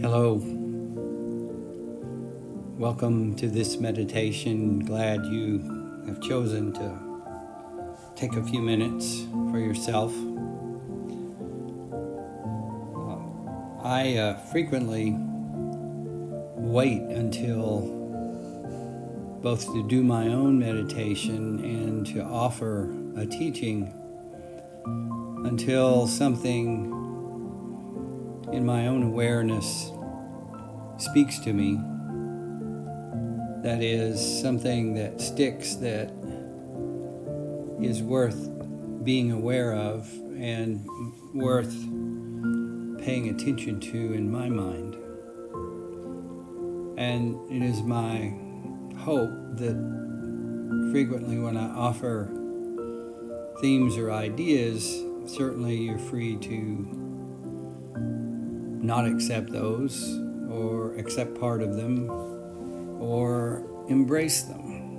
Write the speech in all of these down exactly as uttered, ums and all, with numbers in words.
Hello. Welcome to this meditation. Glad you have chosen to take a few minutes for yourself. Uh, I uh, frequently wait until both to do my own meditation and to offer a teaching until something in my own awareness speaks to me. That is something that sticks, that is worth being aware of and worth paying attention to in my mind. And it is my hope that frequently when I offer themes or ideas, certainly you're free to not accept those or accept part of them or embrace them.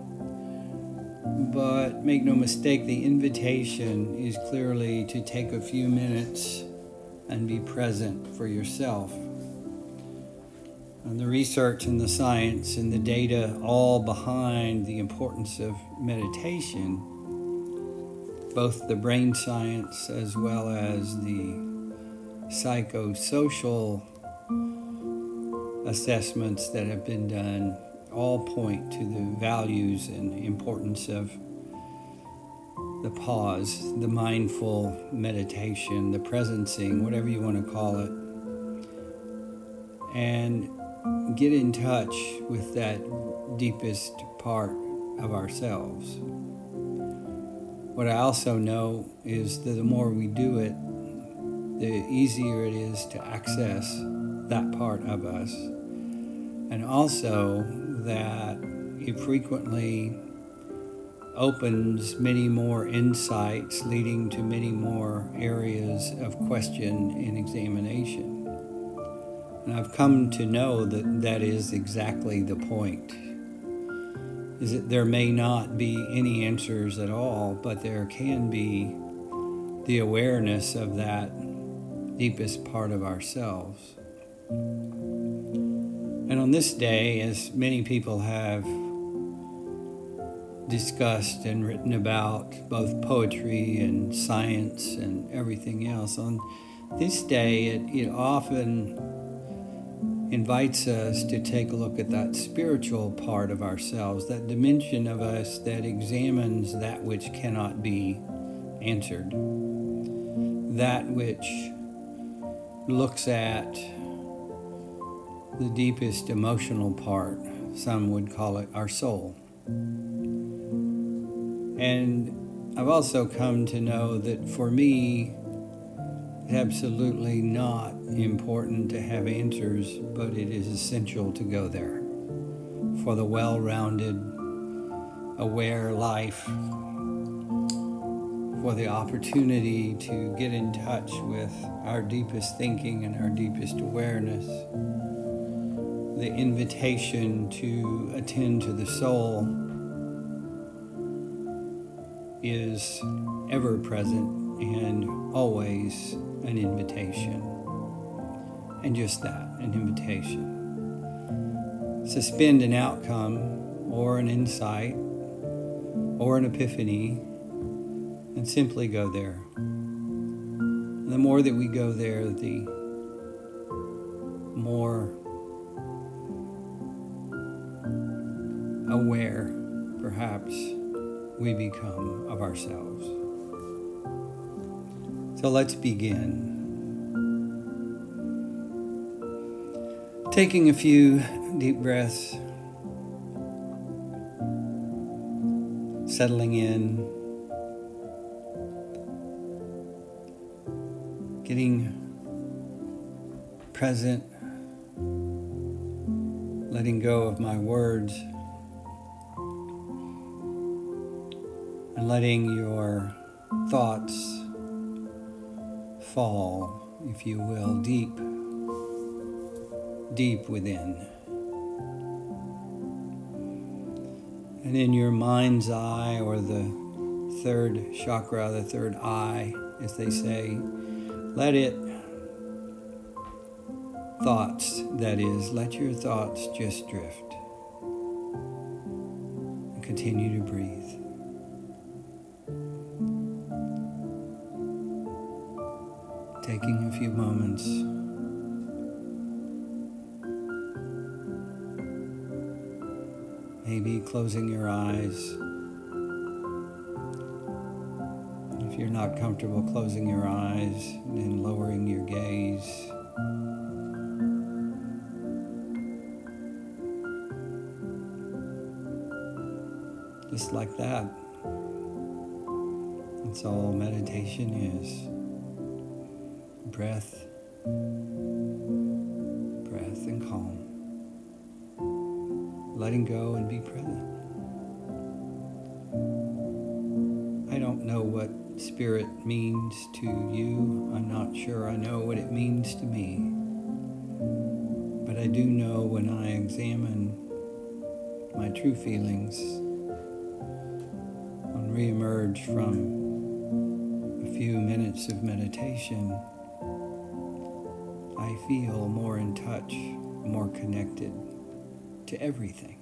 But make no mistake, the invitation is clearly to take a few minutes and be present for yourself. And the research and the science and the data all behind the importance of meditation, both the brain science as well as the psychosocial assessments that have been done, all point to the values and importance of the pause, the mindful meditation, the presencing, whatever you want to call it, and get in touch with that deepest part of ourselves. What I also know is that the more we do it, the easier it is to access that part of us. And also that it frequently opens many more insights, leading to many more areas of question and examination. And I've come to know that that is exactly the point. Is that there may not be any answers at all, but there can be the awareness of that deepest part of ourselves. And on this day, as many people have discussed and written about, both poetry and science and everything else, on this day it, it often invites us to take a look at that spiritual part of ourselves, that dimension of us that examines that which cannot be answered, that which looks at the deepest emotional part. Some would call it our soul. And I've also come to know that for me, it's absolutely not important to have answers, but it is essential to go there for the well-rounded, aware life, for the opportunity to get in touch with our deepest thinking and our deepest awareness, the invitation to attend to the soul is ever present and always an invitation. And just that, an invitation. Suspend an outcome or an insight or an epiphany and simply go there. And the more that we go there, the more aware, perhaps, we become of ourselves. So let's begin. Taking a few deep breaths, settling in, getting present, letting go of my words, and letting your thoughts fall, if you will, deep, deep within. And in your mind's eye, or the third chakra, the third eye, as they say, let it thoughts, that is, let your thoughts just drift. And continue to breathe. Taking a few moments maybe closing your eyes. If you're not comfortable closing your eyes, then lowering your gaze. Just like that. That's all meditation is. Breath, breath and calm. Letting go and be present. I don't know what spirit means to you. I'm not sure I know what it means to me. But I do know when I examine my true feelings and re-emerge from a few minutes of meditation, I feel more in touch, more connected to everything.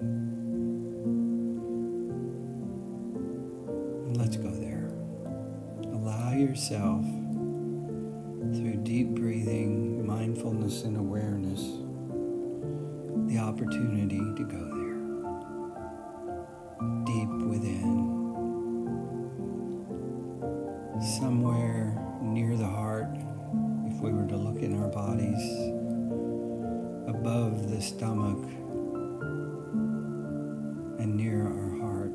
And let's go there. Allow yourself, through deep breathing, mindfulness, and awareness, the opportunity to go there. Deep within. Somewhere near the heart, if we were to look in our bodies, above the stomach, and near our heart.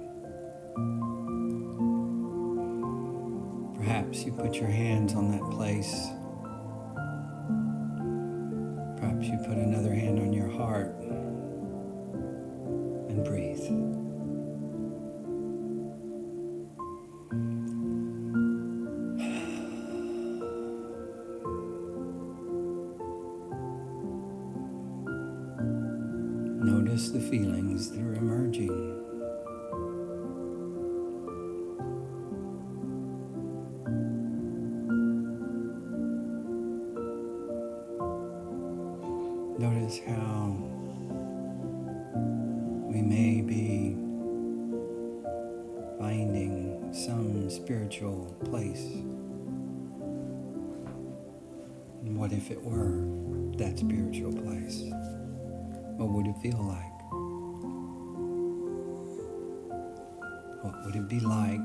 Perhaps you put your hands on that place. Perhaps you put another hand on your heart and breathe. Notice the feelings that are emerging. Notice how we may be finding some spiritual place. And what if it were that spiritual place? What would it feel like? What would it be like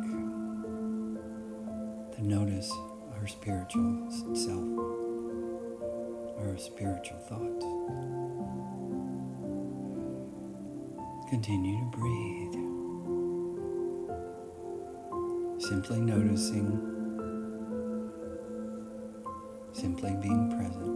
to notice our spiritual self, our spiritual thoughts? Continue to breathe. Simply noticing, simply being present.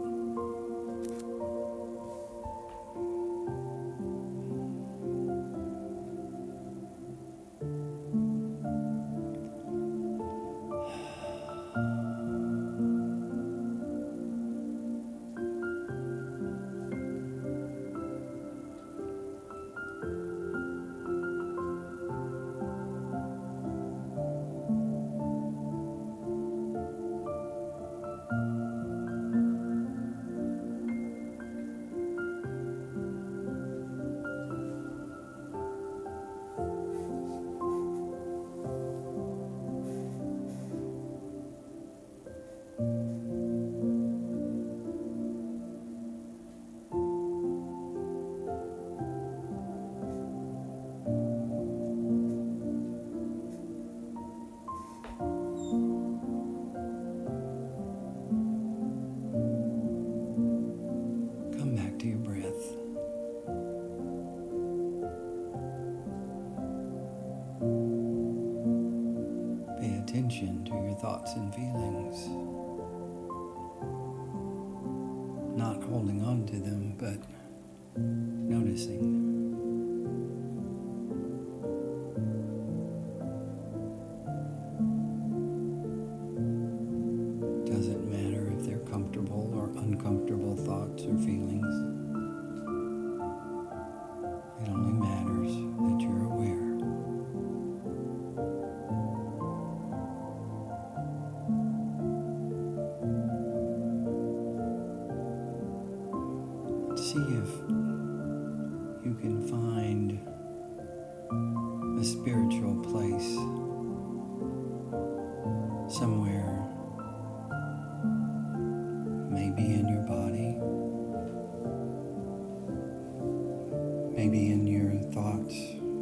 Attention to your thoughts and feelings, not holding on to them, but noticing them. Doesn't matter if they're comfortable or uncomfortable thoughts or feelings. It only matters that you're aware. see if you can find a spiritual place somewhere, maybe in your body, maybe in your thoughts,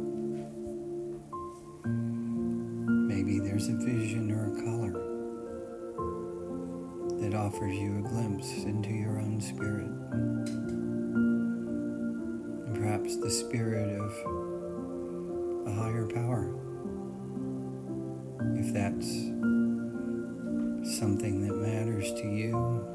maybe there's a vision or a color that offers you a glimpse into your own spirit, and perhaps the spirit of a higher power, if that's something that matters to you.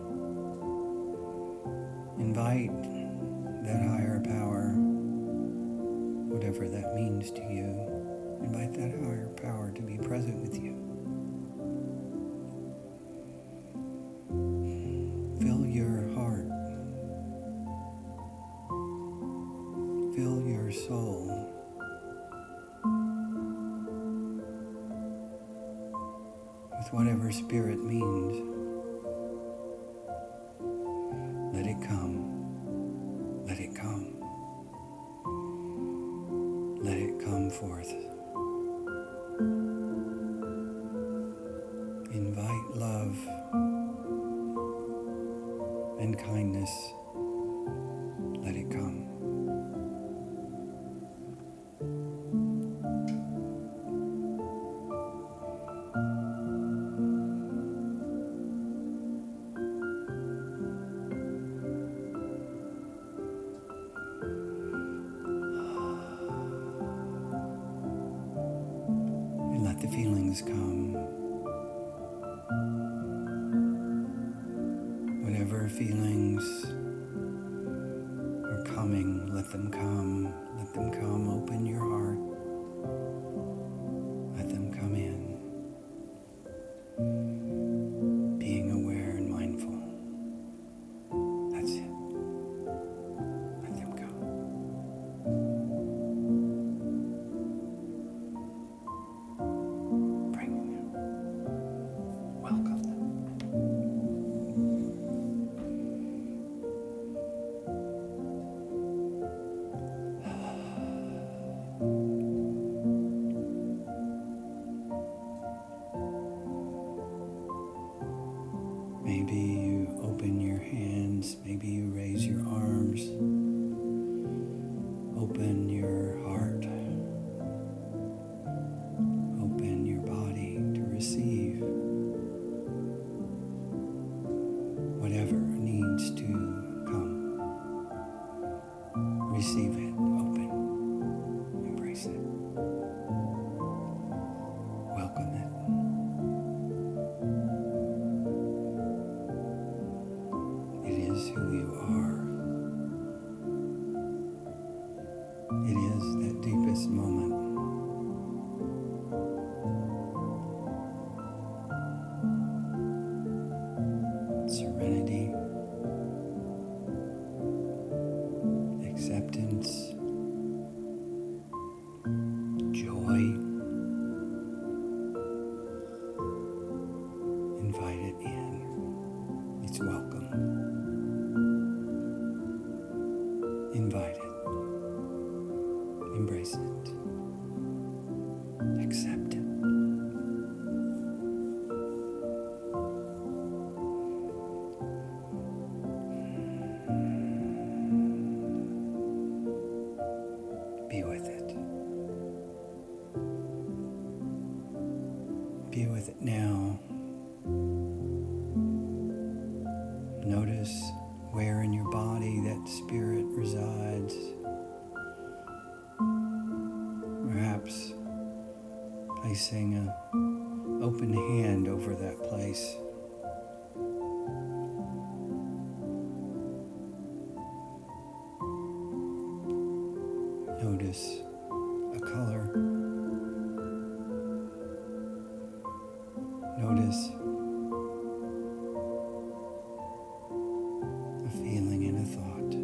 Invite that higher power, whatever that means to you, invite that higher power to be present with you. Fill your heart, fill your soul with whatever spirit means. Let it come, let it come, let it come forth. Invite love and kindness, let it come. And let the feelings come. Whatever feelings are coming, let them come, let them come. Open your heart, let them come in. Being aware and mindful, that's it. Let them go. Bring them, welcome them. Maybe you open your hands, maybe you raise your arms, open your heart, open your body to receive whatever needs to come. Receive it, open, embrace it, welcome it. It is who you are. It is that deepest moment. Serenity, acceptance, joy. Invite it in. It's welcome. Invite it. Embrace it. Accept it. Be with it. Be with it now. Notice where in your body that spirit resides. Perhaps placing an open hand over that place. Notice a color. Notice a feeling and a thought.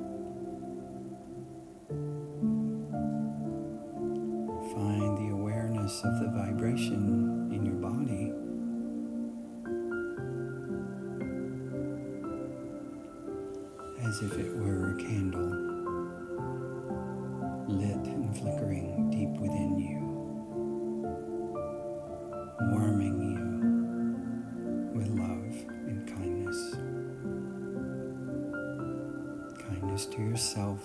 Find the awareness of the vibration in your body. as if it were a candle lit and flickering deep within you, warming you with love and kindness. Kindness to yourself,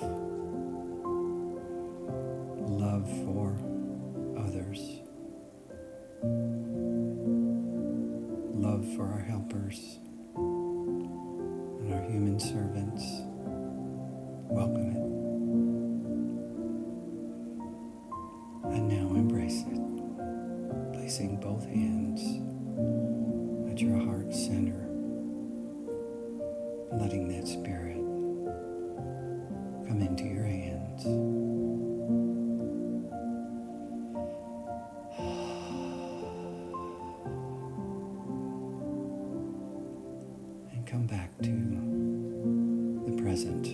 love for others, love for our helpers and our human servants. Welcome it. And now embrace it, placing both hands at your heart center, letting that spirit come into your hands. And come back to the present.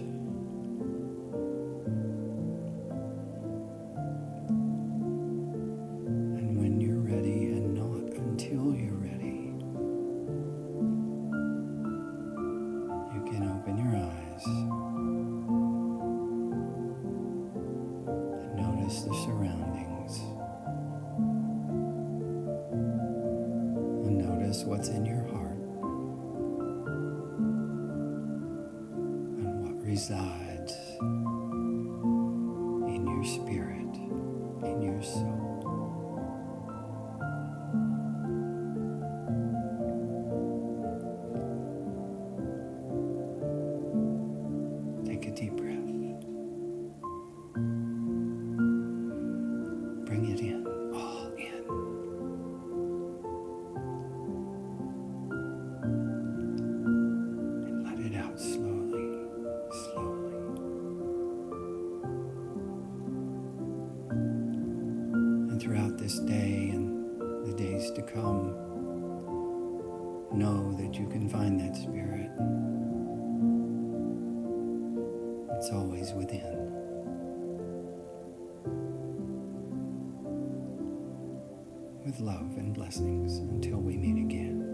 And when you're ready, and not until you're ready, you can open your eyes and notice the surroundings. And notice what's in your heart and what resides in your spirit, in your soul. Take a deep breath. Bring it in, all in. And let it out slowly, slowly. And throughout this day and the days to come, know that you can find that spirit. It's always within. With love and blessings until we meet again.